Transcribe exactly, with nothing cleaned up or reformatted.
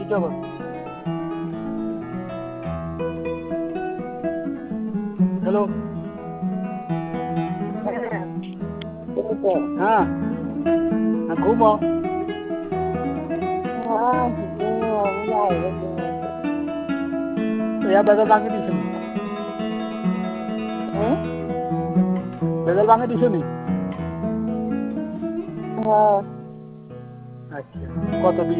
খবর? হ্যালো। হ্যাঁ ঘুমো। বেদল ভাঙি দিছে নি? বেদল ভাঙি দিছে নি? আচ্ছা কত